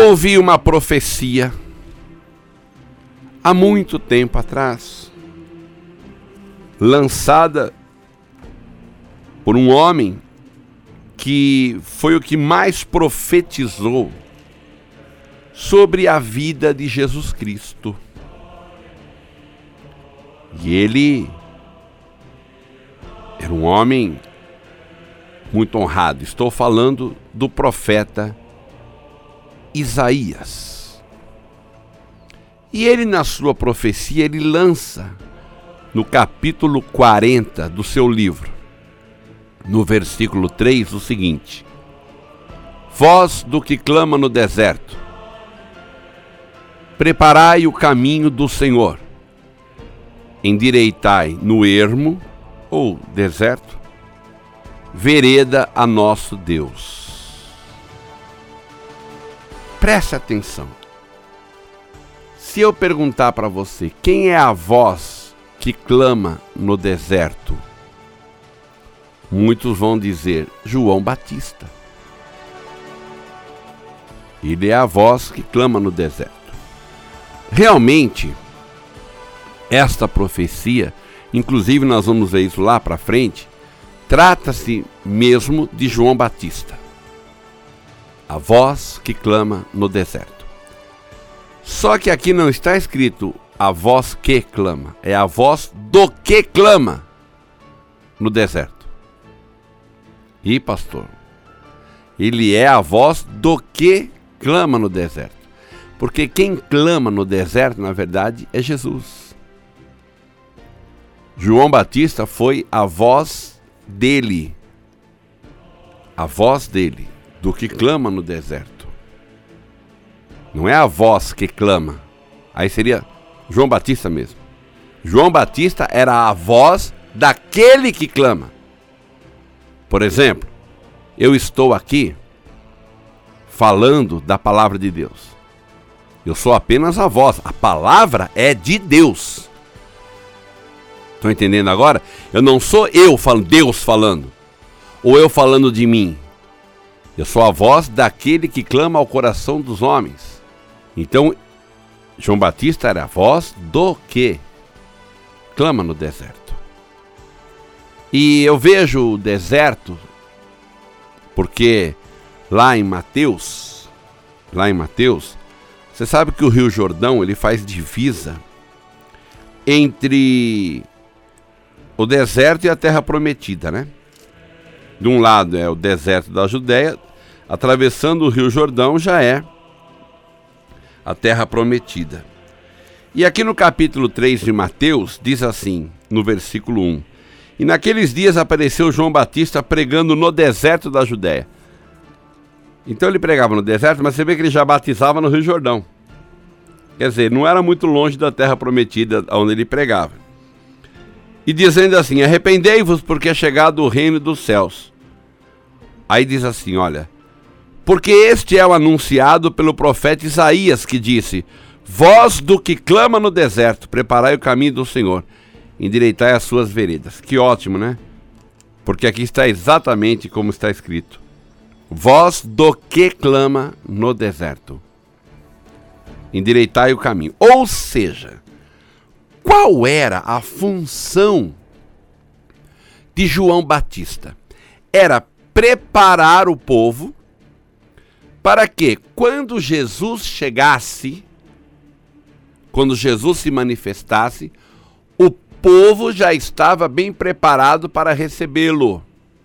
ouvi uma profecia há muito tempo atrás, lançada por um homem que foi o que mais profetizou sobre a vida de Jesus Cristo. E ele era um homem muito honrado. Estou falando do profeta Isaías. E ele, na sua profecia, ele lança no capítulo 40 do seu livro, no versículo 3, o seguinte: voz do que clama no deserto, preparai o caminho do Senhor, endireitai no ermo, ou deserto, vereda a nosso Deus. Preste atenção. Se eu perguntar para você, quem é a voz que clama no deserto? Muitos vão dizer, João Batista. Ele é a voz que clama no deserto. Realmente, esta profecia, inclusive nós vamos ver isso lá para frente, trata-se mesmo de João Batista, a voz que clama no deserto. Só que aqui não está escrito a voz que clama, é a voz do que clama no deserto. E pastor, ele é a voz do que clama no deserto, porque quem clama no deserto, na verdade, é Jesus. João Batista foi a voz dele, do que clama no deserto. Não é a voz que clama, aí seria João Batista mesmo. João Batista era a voz daquele que clama. Por exemplo, eu estou aqui falando da palavra de Deus. Eu sou apenas a voz, a palavra é de Deus. Estão entendendo agora? Eu não sou eu falando, Deus falando, ou eu falando de mim. Eu sou a voz daquele que clama ao coração dos homens. Então, João Batista era a voz do que clama no deserto. E eu vejo o deserto, porque lá em Mateus, você sabe que o Rio Jordão, ele faz divisa entre o deserto e a terra prometida, né? De um lado é o deserto da Judéia, atravessando o Rio Jordão já é a terra prometida. E aqui no capítulo 3 de Mateus, diz assim, no versículo 1: e naqueles dias apareceu João Batista pregando no deserto da Judéia. Então ele pregava no deserto, mas você vê que ele já batizava no Rio Jordão. Quer dizer, não era muito longe da terra prometida onde ele pregava. E dizendo assim, arrependei-vos porque é chegado o reino dos céus. Aí diz assim, olha, porque este é o anunciado pelo profeta Isaías, que disse, voz do que clama no deserto, preparai o caminho do Senhor, endireitai as suas veredas. Que ótimo, né? Porque aqui está exatamente como está escrito. Voz do que clama no deserto, endireitai o caminho. Ou seja, qual era a função de João Batista? Era preparar o povo para que, quando Jesus chegasse, quando Jesus se manifestasse, o povo já estava bem preparado para recebê-lo.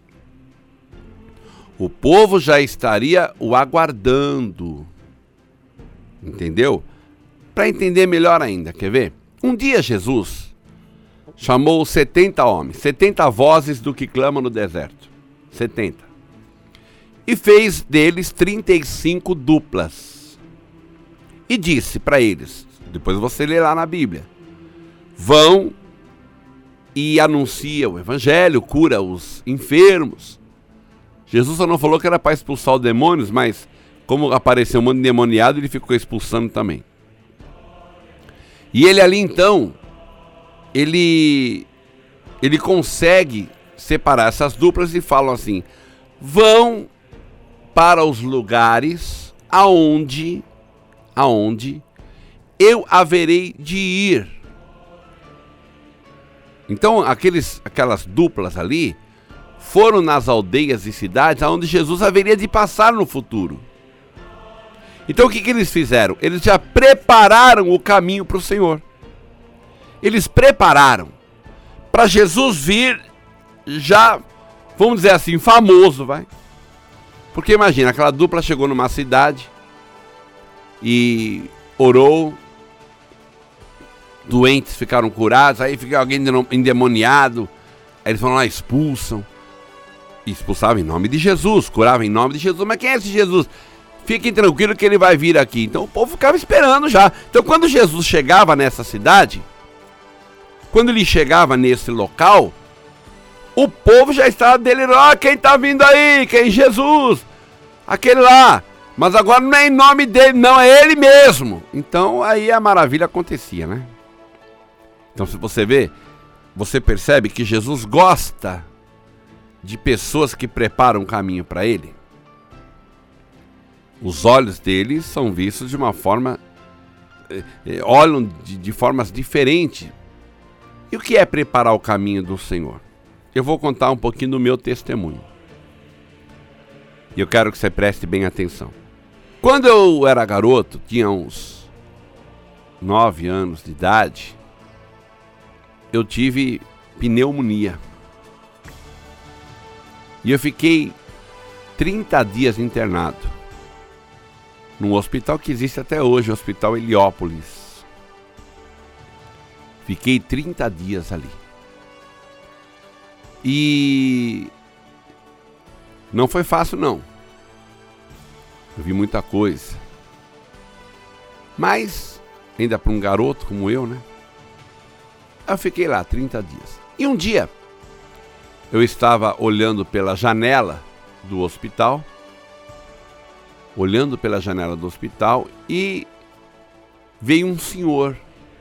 O povo já estaria o aguardando. Entendeu? Para entender melhor ainda, quer ver? Um dia Jesus chamou 70 homens, 70 vozes do que clama no deserto. 70. E fez deles 35 duplas. E disse para eles, depois você lê lá na Bíblia, vão e anuncia o evangelho, cura os enfermos. Jesus só não falou que era para expulsar os demônios, mas como apareceu um monte de endemoniado, ele ficou expulsando também. E ele ali então, ele consegue separar essas duplas e falam assim, vão para os lugares aonde aonde eu haverei de ir. Então aquelas duplas ali foram nas aldeias e cidades aonde Jesus haveria de passar no futuro. Então o que eles fizeram? Eles já prepararam o caminho para o Senhor. Eles prepararam para Jesus vir já, vamos dizer assim, famoso, vai. Porque imagina, aquela dupla chegou numa cidade e orou, doentes ficaram curados, aí fica alguém endemoniado, aí eles vão lá, expulsavam em nome de Jesus, curavam em nome de Jesus. Mas quem é esse Jesus? Fiquem tranquilos que ele vai vir aqui. Então o povo ficava esperando já. Então quando Jesus chegava nessa cidade, quando ele chegava nesse local, o povo já estava delirando. Quem está vindo aí? Quem? Jesus, aquele lá. Mas agora não é em nome dele, não, é ele mesmo. Então aí a maravilha acontecia, né? Então se você vê, você percebe que Jesus gosta de pessoas que preparam o caminho para ele. Os olhos dele são vistos de uma forma, olham de formas diferentes. E o que é preparar o caminho do Senhor? Eu vou contar um pouquinho do meu testemunho. E eu quero que você preste bem atenção. Quando eu era garoto, tinha uns 9 anos de idade, eu tive pneumonia. E eu fiquei 30 dias internado num hospital que existe até hoje, o Hospital Heliópolis. Fiquei 30 dias ali. E não foi fácil, não. Eu vi muita coisa. Mas, ainda para um garoto como eu, né? Eu fiquei lá 30 dias. E um dia, eu estava olhando pela janela do hospital. E veio um senhor.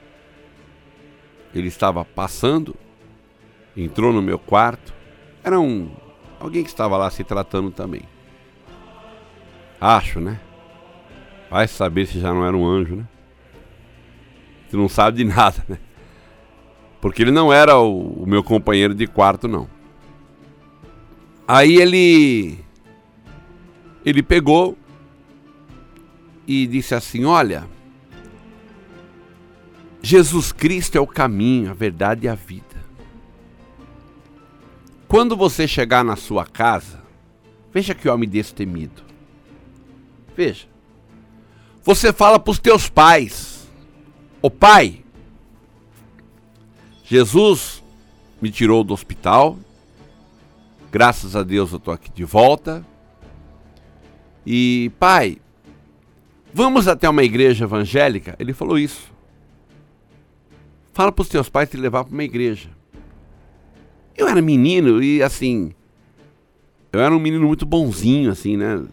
Ele estava passando, entrou no meu quarto. Era alguém que estava lá se tratando também. Acho, né? Vai saber se já não era um anjo, né? Você não sabe de nada, né? Porque ele não era o meu companheiro de quarto, não. Aí ele pegou e disse assim: olha, Jesus Cristo é o caminho, a verdade e a vida. Quando você chegar na sua casa, veja que homem destemido. Veja. Você fala para os teus pais: ô pai, Jesus me tirou do hospital, graças a Deus eu estou aqui de volta. E pai, vamos até uma igreja evangélica? Ele falou isso. Fala para os teus pais te levar para uma igreja. Eu era menino e assim, eu era um menino muito bonzinho assim, né?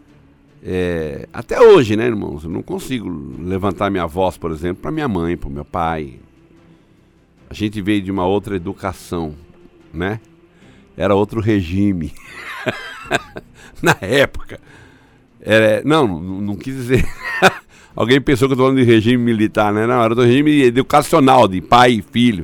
Até hoje, né, irmãos? Eu não consigo levantar minha voz, por exemplo, para minha mãe, para o meu pai. A gente veio de uma outra educação, né? Era outro regime. Na época. Não quis dizer. Alguém pensou que eu estou falando de regime militar, né? Não, era do regime educacional, de pai e filho.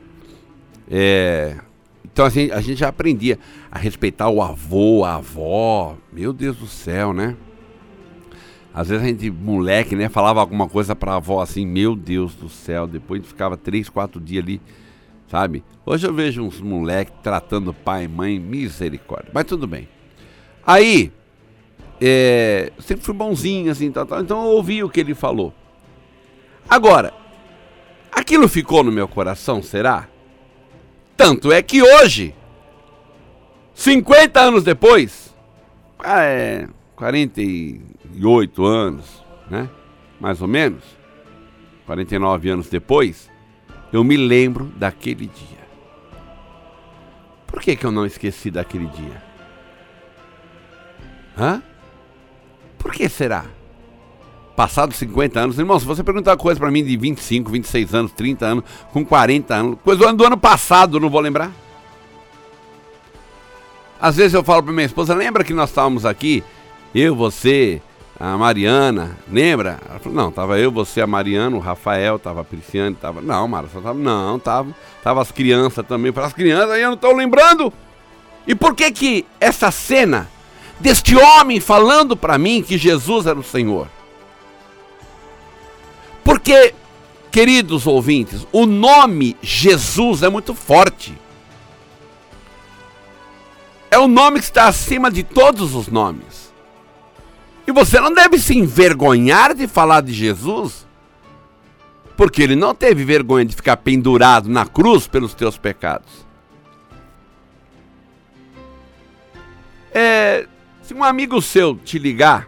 Então assim, a gente já aprendia a respeitar o avô, a avó. Meu Deus do céu, né? Às vezes a gente, moleque, né, falava alguma coisa pra avó assim, meu Deus do céu. Depois a gente ficava 3, 4 dias ali, sabe? Hoje eu vejo uns moleques tratando pai e mãe, misericórdia. Mas tudo bem. Aí, sempre fui bonzinho, assim, tal. Então eu ouvi o que ele falou. Agora, aquilo ficou no meu coração, será? Tanto é que hoje, 50 anos depois, 48 anos, né? Mais ou menos, 49 anos depois, eu me lembro daquele dia. Por que eu não esqueci daquele dia? Por que será? Passados 50 anos, irmão, se você perguntar coisa pra mim de 25, 26 anos, 30 anos, com 40 anos, coisa do ano passado, eu não vou lembrar. Às vezes eu falo pra minha esposa, lembra que nós estávamos aqui, eu, você, a Mariana, lembra? Ela falou, não, tava eu, você, a Mariana, o Rafael, tava a Prisciane, tava... Não, Mara, só tava... Não, tava as crianças também. Para as crianças aí eu não tô lembrando. E por que essa cena deste homem falando para mim que Jesus era o Senhor? Porque, queridos ouvintes, o nome Jesus é muito forte. É o nome que está acima de todos os nomes. E você não deve se envergonhar de falar de Jesus, porque ele não teve vergonha de ficar pendurado na cruz pelos teus pecados. Se um amigo seu te ligar,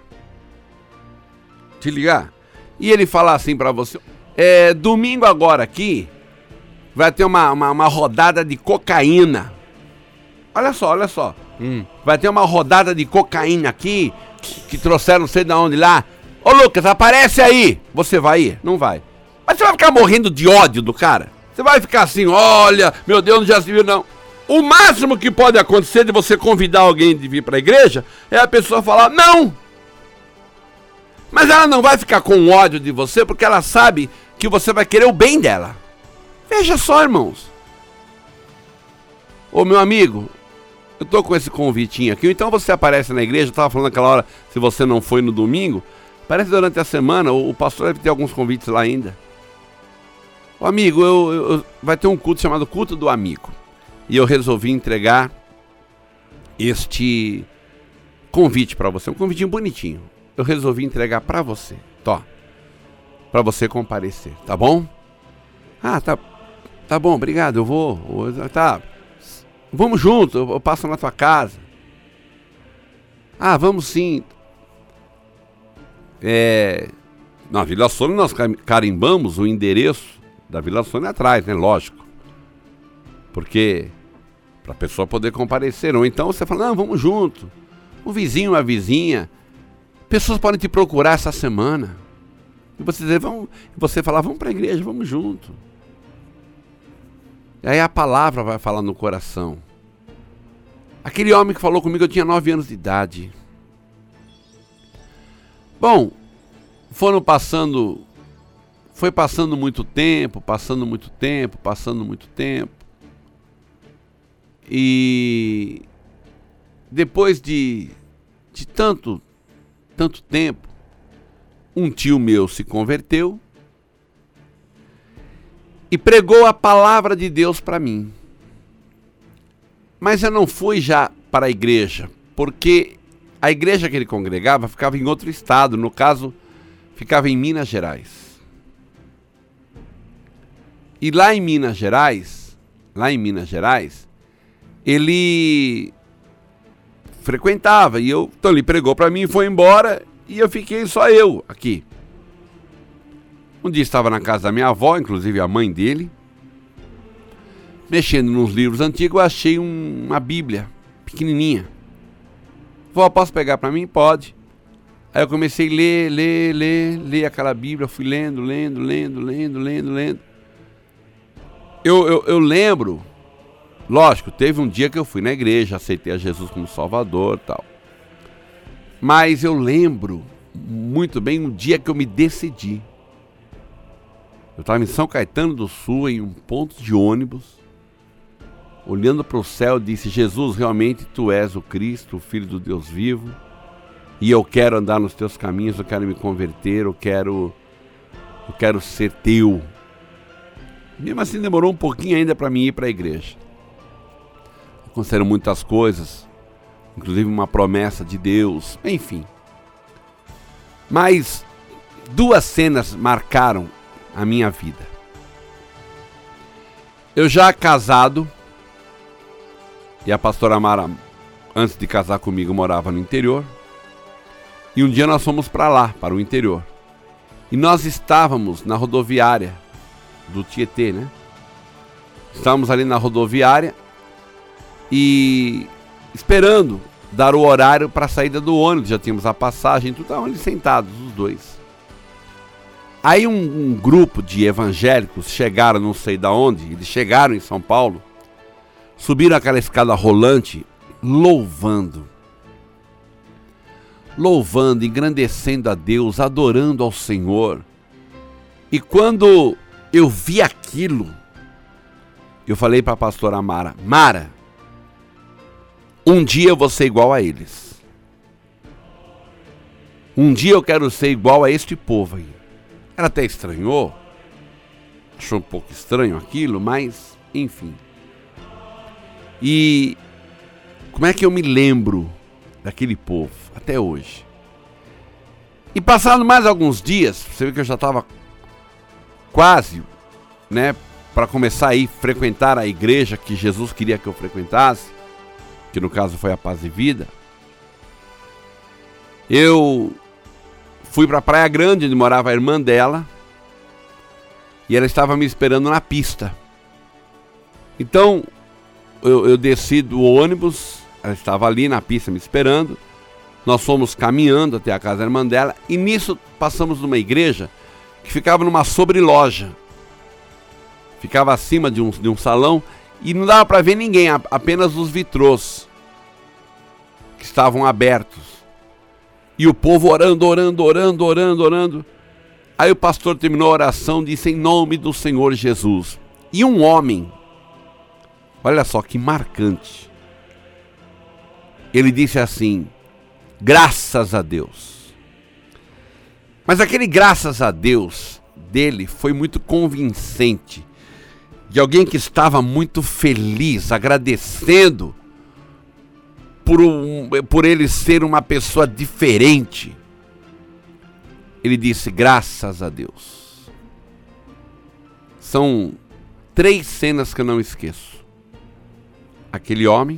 e ele falar assim para você, domingo agora aqui, vai ter uma rodada de cocaína. Olha só. Vai ter uma rodada de cocaína aqui, que trouxeram não sei de onde lá. Ô Lucas, aparece aí. Você vai ir? Não vai. Mas você vai ficar morrendo de ódio do cara? Você vai ficar assim, olha, meu Deus, não já se viu não. O máximo que pode acontecer de você convidar alguém de vir para a igreja é a pessoa falar não. Mas ela não vai ficar com ódio de você porque ela sabe que você vai querer o bem dela. Veja só, irmãos. Ô meu amigo, eu tô com esse convitinho aqui, então você aparece na igreja, eu tava falando naquela hora, se você não foi no domingo, aparece durante a semana, o pastor deve ter alguns convites lá ainda. Ô amigo, vai ter um culto chamado Culto do Amigo, e eu resolvi entregar este convite para você, um convitinho bonitinho, eu resolvi entregar para você, para você comparecer, tá bom? Ah, tá bom, obrigado, eu vou, tá... Vamos junto, eu passo na tua casa. Ah, vamos sim. Na Vila Sônia nós carimbamos o endereço da Vila Sônia atrás, né? Lógico. Porque para a pessoa poder comparecer. Ou então você fala, não, vamos junto. Um vizinho, uma vizinha. Pessoas podem te procurar essa semana. E você falar, vamos para a igreja, vamos junto. E aí a palavra vai falar no coração. Aquele homem que falou comigo, eu tinha 9 anos de idade. Bom, foi passando muito tempo. E depois de tanto tempo, um tio meu se converteu e pregou a palavra de Deus para mim. Mas eu não fui já para a igreja, porque a igreja que ele congregava ficava em outro estado, no caso, ficava em Minas Gerais. E lá em Minas Gerais, ele frequentava, então ele pregou para mim e foi embora, e eu fiquei só eu aqui. Um dia estava na casa da minha avó, inclusive a mãe dele, mexendo nos livros antigos, eu achei uma Bíblia pequenininha. Vó, posso pegar para mim? Pode. Aí eu comecei a ler aquela Bíblia, fui lendo. Eu lembro, lógico, teve um dia que eu fui na igreja, aceitei a Jesus como Salvador e tal. Mas eu lembro muito bem um dia que eu me decidi. Eu estava em São Caetano do Sul, em um ponto de ônibus, olhando para o céu, disse, Jesus, realmente Tu és o Cristo, o Filho do Deus vivo, e eu quero andar nos Teus caminhos, eu quero me converter, eu quero ser Teu. Mesmo assim demorou um pouquinho ainda para mim ir para a igreja. Aconteceram muitas coisas, inclusive uma promessa de Deus, enfim. Mas 2 cenas marcaram a minha vida. Eu já casado, e a pastora Mara, antes de casar comigo, morava no interior, e um dia nós fomos para lá, para o interior, e nós estávamos na rodoviária do Tietê, né? Estávamos ali na rodoviária e esperando dar o horário para a saída do ônibus, já tínhamos a passagem, tudo, estavam ali sentados os dois. Aí um grupo de evangélicos chegaram, não sei de onde, eles chegaram em São Paulo, subiram aquela escada rolante, louvando. louvando, engrandecendo a Deus, adorando ao Senhor. E quando eu vi aquilo, eu falei para a pastora Mara: Mara, um dia eu vou ser igual a eles. Um dia eu quero ser igual a este povo aí. Ela até estranhou, achou um pouco estranho aquilo, mas enfim. E como é que eu me lembro daquele povo até hoje? E passando mais alguns dias, você vê que eu já estava quase, né, para começar a ir frequentar a igreja que Jesus queria que eu frequentasse, que no caso foi a Paz e Vida. Eu fui para Praia Grande, onde morava a irmã dela, e ela estava me esperando na pista. Então, eu desci do ônibus, ela estava ali na pista me esperando, nós fomos caminhando até a casa da irmã dela, e nisso passamos numa igreja que ficava numa sobreloja. Ficava acima de um salão, e não dava para ver ninguém, apenas os vitrôs que estavam abertos. E o povo orando. Aí o pastor terminou a oração e disse: em nome do Senhor Jesus. E um homem, olha só que marcante, ele disse assim: graças a Deus. Mas aquele graças a Deus dele foi muito convincente, de alguém que estava muito feliz, agradecendo por ele ser uma pessoa diferente. Ele disse: graças a Deus. São 3 cenas que eu não esqueço: aquele homem,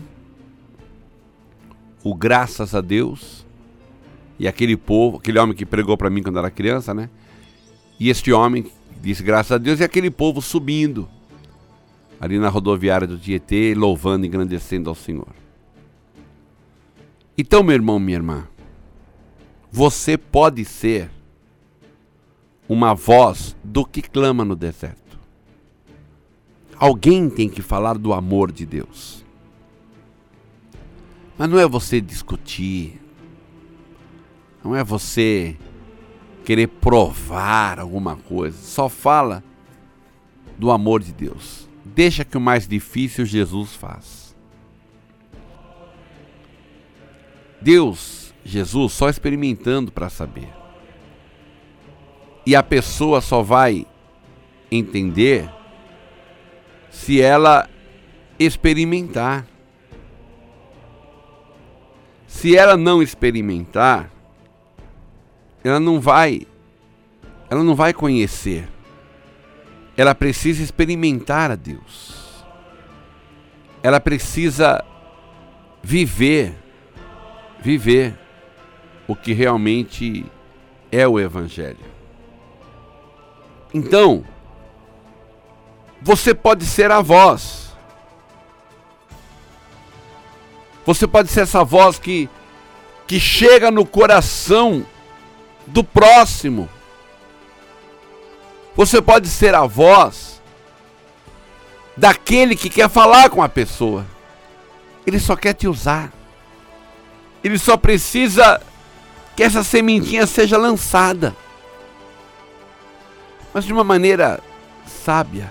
o graças a Deus, e aquele povo, aquele homem que pregou para mim quando era criança, né? E este homem disse graças a Deus, e aquele povo subindo ali na rodoviária do Tietê, louvando e engrandecendo ao Senhor. Então, meu irmão, minha irmã, você pode ser uma voz do que clama no deserto. Alguém tem que falar do amor de Deus. Mas não é você discutir, não é você querer provar alguma coisa. Só fala do amor de Deus. Deixa que o mais difícil Jesus faz. Deus, Jesus, só experimentando para saber. E a pessoa só vai entender se ela experimentar. Se ela não experimentar, ela não vai conhecer. Ela precisa experimentar a Deus. Ela precisa viver o que realmente é o Evangelho. Então, você pode ser a voz. Você pode ser essa voz que chega no coração do próximo. Você pode ser a voz daquele que quer falar com a pessoa. Ele só quer te usar. Ele só precisa que essa sementinha seja lançada, mas de uma maneira sábia.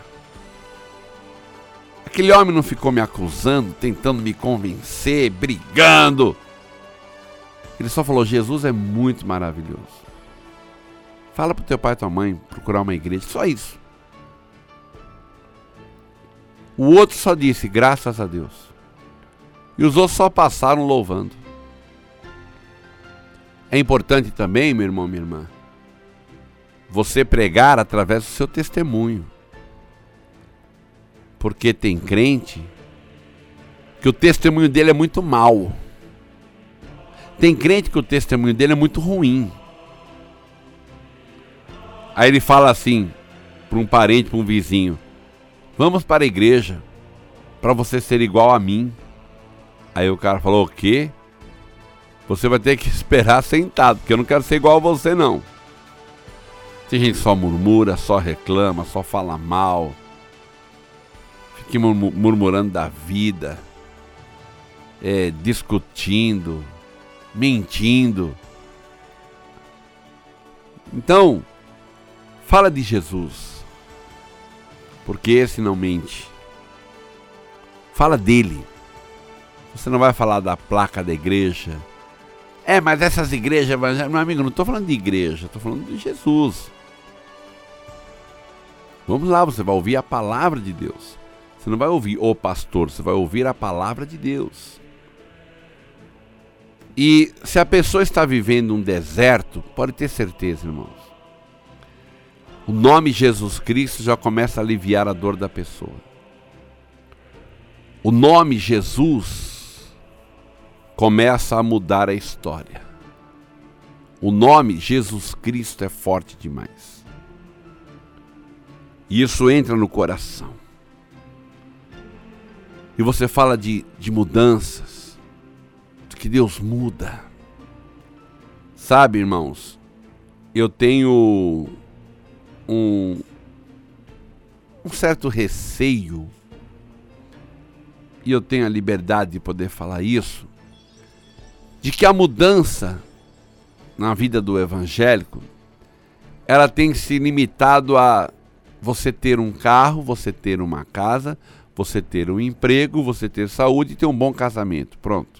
Aquele homem não ficou me acusando, tentando me convencer, brigando. Ele só falou: Jesus é muito maravilhoso. Fala pro teu pai e tua mãe procurar uma igreja, só isso. O outro só disse graças a Deus. E os outros só passaram louvando. É importante também, meu irmão, minha irmã, você pregar através do seu testemunho. Porque tem crente que o testemunho dele é muito mau. Tem crente que o testemunho dele é muito ruim. Aí ele fala assim para um parente, para um vizinho: vamos para a igreja para você ser igual a mim. Aí o cara falou: o quê? Você vai ter que esperar sentado, porque eu não quero ser igual a você, não. Tem gente que só murmura, só reclama, só fala mal. Fica murmurando da vida, discutindo, mentindo. Então, fala de Jesus, porque esse não mente. Fala dele. Você não vai falar da placa da igreja. Mas essas igrejas evangélicas... Meu amigo, não estou falando de igreja, estou falando de Jesus. Vamos lá, você vai ouvir a palavra de Deus. Você não vai ouvir o pastor, você vai ouvir a palavra de Deus. E se a pessoa está vivendo um deserto, pode ter certeza, irmãos. O nome Jesus Cristo já começa a aliviar a dor da pessoa. O nome Jesus começa a mudar a história. O nome Jesus Cristo é forte demais. E isso entra no coração. E você fala de mudanças, de que Deus muda. Sabe, irmãos, eu tenho um certo receio, e eu tenho a liberdade de poder falar isso, de que a mudança na vida do evangélico, ela tem se limitado a você ter um carro, você ter uma casa, você ter um emprego, você ter saúde e ter um bom casamento. Pronto.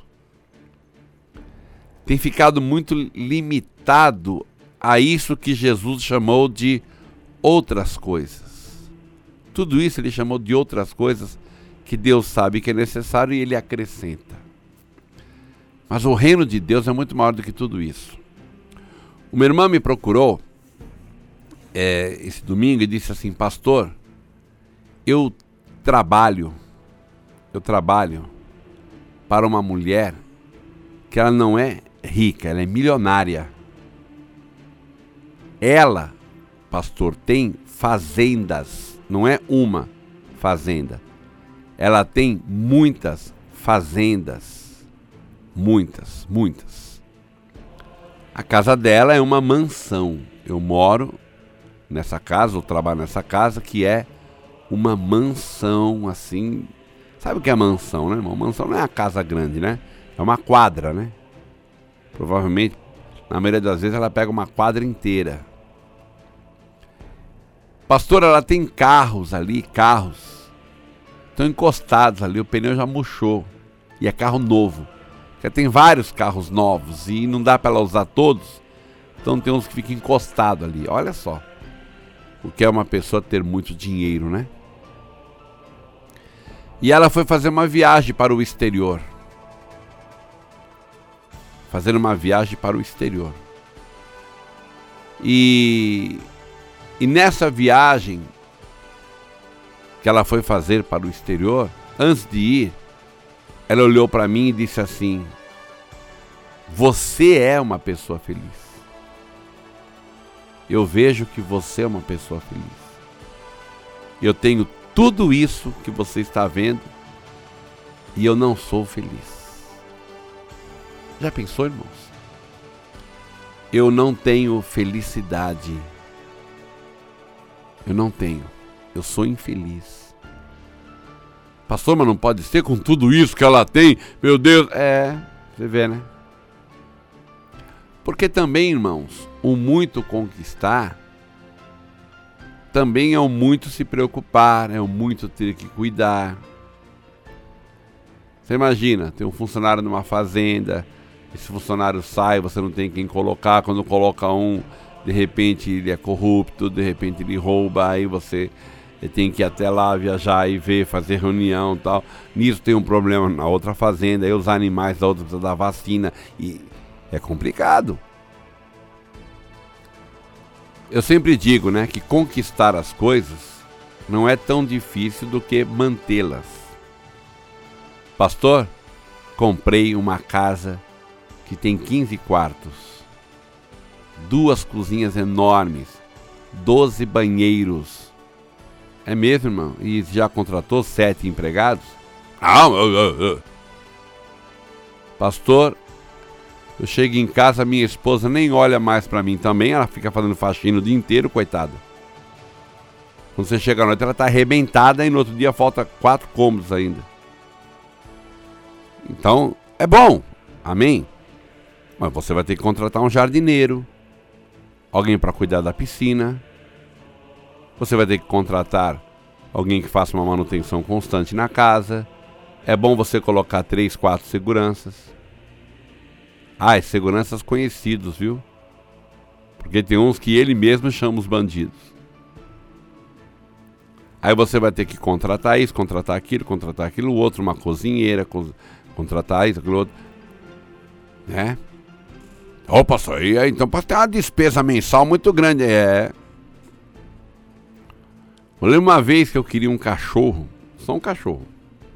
Tem ficado muito limitado a isso que Jesus chamou de outras coisas. Tudo isso ele chamou de outras coisas que Deus sabe que é necessário e ele acrescenta. Mas o reino de Deus é muito maior do que tudo isso. Uma irmã me procurou esse domingo e disse assim: pastor, eu trabalho para uma mulher que ela não é rica, ela é milionária. Ela, pastor, tem fazendas, não é uma fazenda. Ela tem muitas fazendas, muitas. A casa dela é uma mansão. Eu moro nessa casa, eu trabalho nessa casa, que é uma mansão, assim. Sabe o que é mansão, né, irmão? Mansão não é uma casa grande, né? É uma quadra, né? Provavelmente, na maioria das vezes, ela pega uma quadra inteira. Pastor, ela tem carros ali, estão encostados ali, o pneu já murchou. E é carro novo. Porque tem vários carros novos e não dá para ela usar todos. Então tem uns que ficam encostados ali. Olha só. O que é uma pessoa ter muito dinheiro, né? E ela foi fazer uma viagem para o exterior. E nessa viagem que ela foi fazer para o exterior, antes de ir, ela olhou para mim e disse assim: você é uma pessoa feliz. Eu vejo que você é uma pessoa feliz. Eu tenho tudo isso que você está vendo e eu não sou feliz. Já pensou, irmãos? Eu não tenho felicidade. Eu não tenho. Eu sou infeliz. Pastor, mas não pode ser com tudo isso que ela tem? Meu Deus. Você vê, né? Porque também, irmãos, o muito conquistar também é o muito se preocupar, é o muito ter que cuidar. Você imagina, tem um funcionário numa fazenda, esse funcionário sai, você não tem quem colocar, quando coloca um, de repente ele é corrupto, de repente ele rouba, aí você tem que ir até lá, viajar e ver, fazer reunião e tal. Nisso tem um problema na outra fazenda, aí os animais da outra precisam da vacina, e é complicado. Eu sempre digo, né, que conquistar as coisas não é tão difícil do que mantê-las. Pastor, comprei uma casa que tem 15 quartos, 2 cozinhas enormes, 12 banheiros. É mesmo, irmão? E já contratou 7 empregados? Pastor, eu chego em casa, minha esposa nem olha mais pra mim também, ela fica fazendo faxina o dia inteiro, coitada. Quando você chega à noite, ela tá arrebentada e no outro dia falta 4 cômodos ainda. Então, é bom, amém? Mas você vai ter que contratar um jardineiro, alguém para cuidar da piscina. Você vai ter que contratar alguém que faça uma manutenção constante na casa. É bom você colocar 3, 4 seguranças. Seguranças conhecidos, viu? Porque tem uns que ele mesmo chama os bandidos. Aí você vai ter que contratar isso, contratar aquilo outro, uma cozinheira, contratar isso, aquilo outro. Né? Pastor, então pode ter uma despesa mensal muito grande. Eu lembro uma vez que eu queria um cachorro, só um cachorro.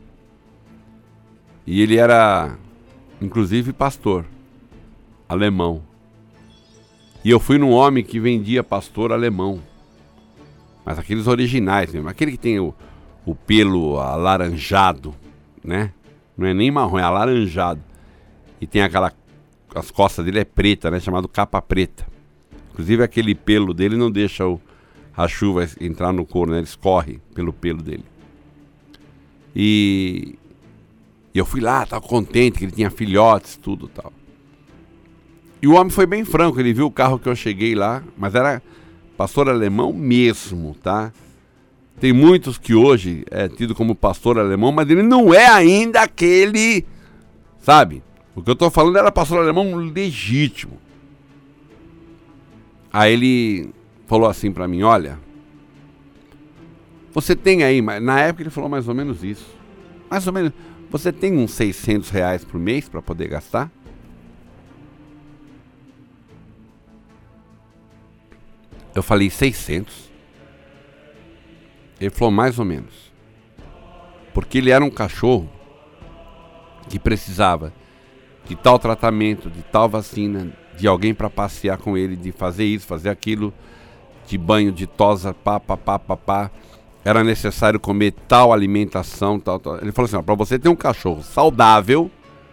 E ele era, inclusive, pastor alemão. E eu fui num homem que vendia pastor alemão. Mas aqueles originais mesmo. Aquele que tem o pelo alaranjado, né? Não é nem marrom, é alaranjado. E tem as costas dele é preta, né? Chamado capa preta. Inclusive aquele pelo dele não deixa a chuva entrar no couro, né? Ele escorre pelo pelo dele. E eu fui lá, tava contente que ele tinha filhotes, tudo e tal. E o homem foi bem franco, ele viu o carro que eu cheguei lá, mas era pastor alemão mesmo, tá? Tem muitos que hoje é tido como pastor alemão, mas ele não é ainda aquele, sabe? O que eu tô falando era pastor alemão legítimo. Aí ele falou assim pra mim, olha, você tem aí, na época ele falou mais ou menos isso, mais ou menos, você tem uns R$600 por mês pra poder gastar? Eu falei 600. Ele falou mais ou menos. Porque ele era um cachorro que precisava de tal tratamento, de tal vacina, de alguém para passear com ele, de fazer isso, fazer aquilo, de banho, de tosa, pá. Era necessário comer tal alimentação, tal. Ele falou assim, para você ter um cachorro saudável,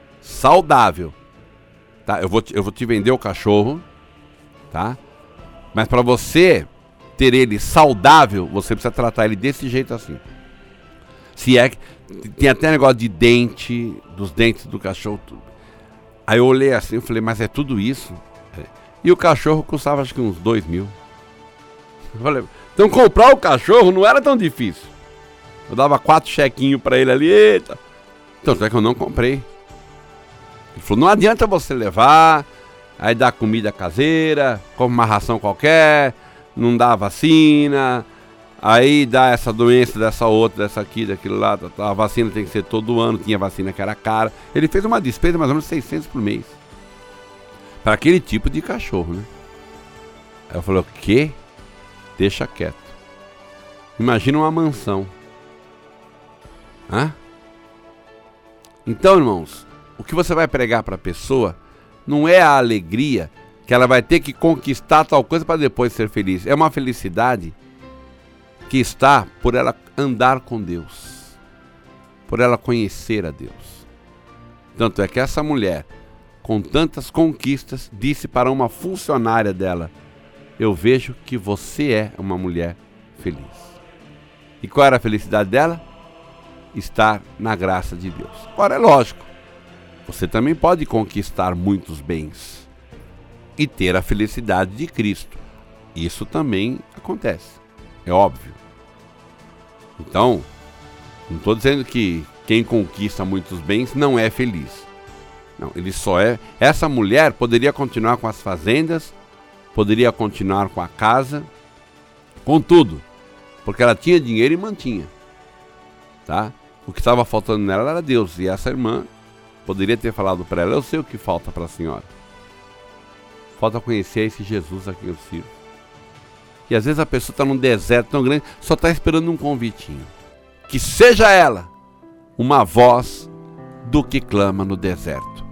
tá? Eu vou te vender o cachorro, tá? Mas para você ter ele saudável, você precisa tratar ele desse jeito assim. Se é que tem até negócio de dente, dos dentes do cachorro, tudo. Aí eu olhei assim, eu falei, mas é tudo isso? E o cachorro custava acho que uns 2.000. Eu falei, então comprar o cachorro não era tão difícil. Eu dava 4 chequinhos para ele ali, eita. Então é que eu não comprei. Ele falou, não adianta você levar, aí dá comida caseira, come uma ração qualquer, não dá vacina, aí dá essa doença, dessa outra, dessa aqui, daquilo lá, a vacina tem que ser todo ano, tinha vacina que era cara. Ele fez uma despesa mais ou menos 600 por mês. Para aquele tipo de cachorro, né? Aí eu falei, o quê? Deixa quieto. Imagina uma mansão. Hã? Então, irmãos, o que você vai pregar para a pessoa não é a alegria que ela vai ter que conquistar tal coisa para depois ser feliz. É uma felicidade que está por ela andar com Deus, por ela conhecer a Deus. Tanto é que essa mulher, com tantas conquistas, disse para uma funcionária dela, eu vejo que você é uma mulher feliz. E qual era a felicidade dela? Estar na graça de Deus. Agora é lógico, você também pode conquistar muitos bens e ter a felicidade de Cristo. Isso também acontece, é óbvio. Então, não estou dizendo que quem conquista muitos bens não é feliz. Não, ele só é... Essa mulher poderia continuar com as fazendas, poderia continuar com a casa, com tudo, porque ela tinha dinheiro e mantinha, tá? O que estava faltando nela era Deus, e essa irmã poderia ter falado para ela, eu sei o que falta para a senhora. Falta conhecer esse Jesus a quem eu sirvo. E às vezes a pessoa está num deserto tão grande, só está esperando um convitinho. Que seja ela uma voz do que clama no deserto.